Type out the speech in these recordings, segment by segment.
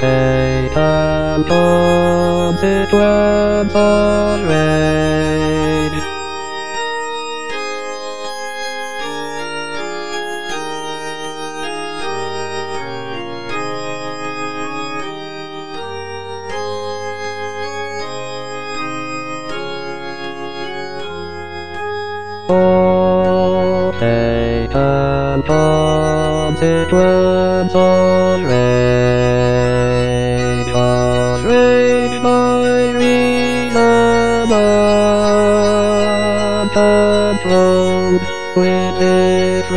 hate and bombs it went on raid. Oh, hate and bombs it went on raid by reason and controlled with its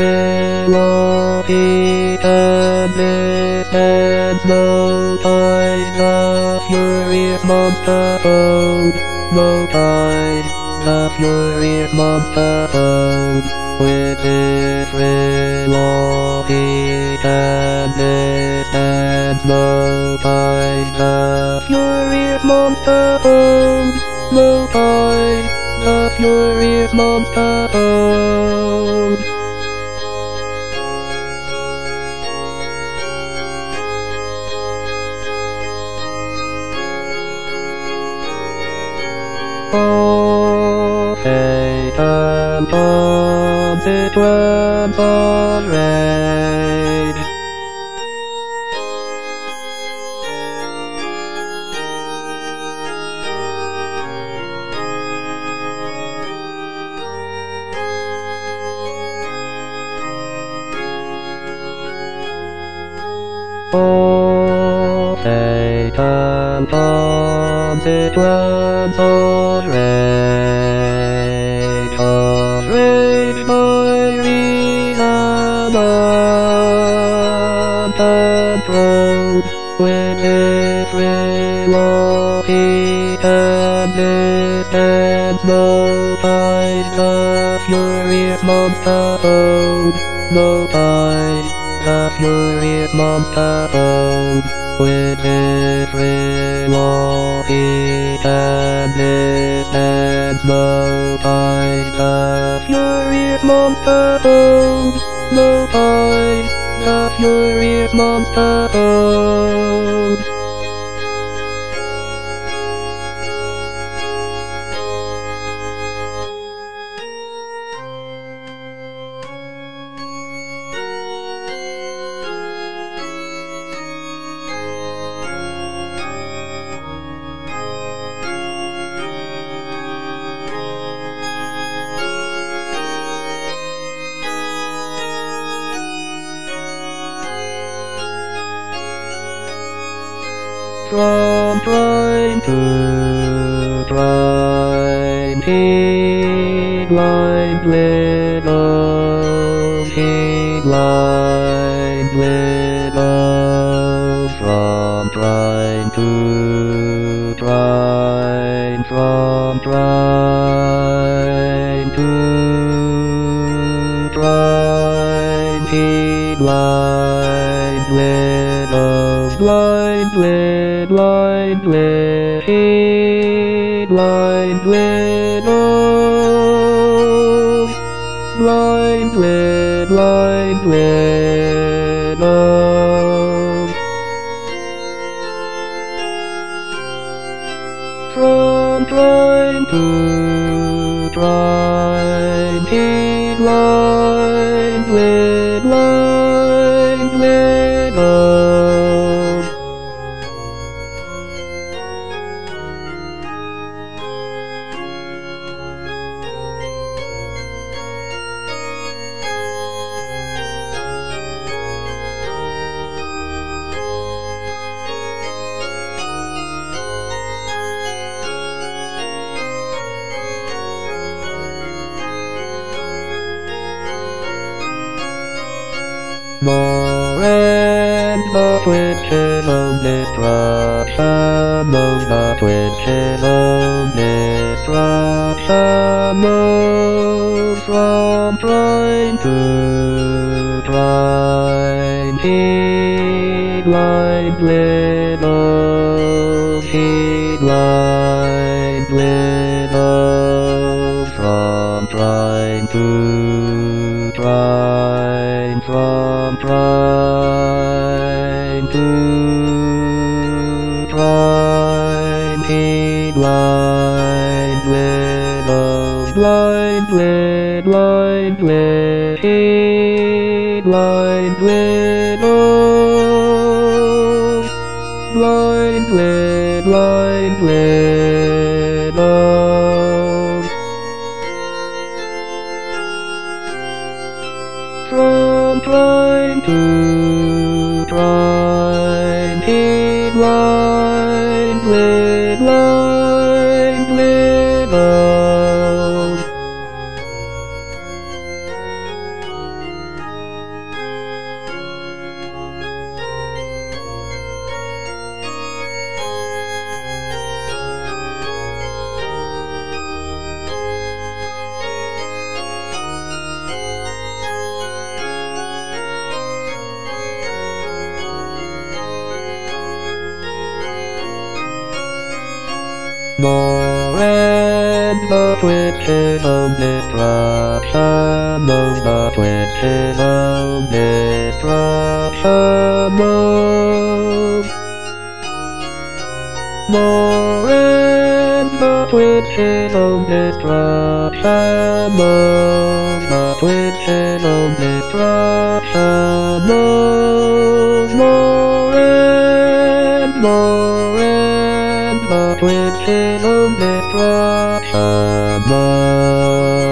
relocated heads, no ties, the furious monster code, no ties. The furious monster code with its relocated distance, no ties. The furious monster code, no ties. The furious monster code. Oh, hate and bombs it went on raid. Oh, hate and bombs it went on raid by reason and controlled with its relocated distance, no ties. The furious monster code, no ties. The furious monster code with its relocated distance, no ties. The furious monster code, no ties. The furious monster code. From prime to prime, he blind widows, he blind widows. From prime to prime, from prime to prime, he blind widows, blind blind widows, blind widows. From prime to prime, he blind widows. More and the twitches of destruction, those the twitches of destruction, those from prime to prime, heed blind widows, heed blind widows, from prime to prime, from prime to little, blind little, he blind little, blind little. From trying to try, he blind little. More and the twitches of destruction, of the twitches of destruction, more and the twitches of destruction, of the twitches of destruction, more and the twitches of destruction.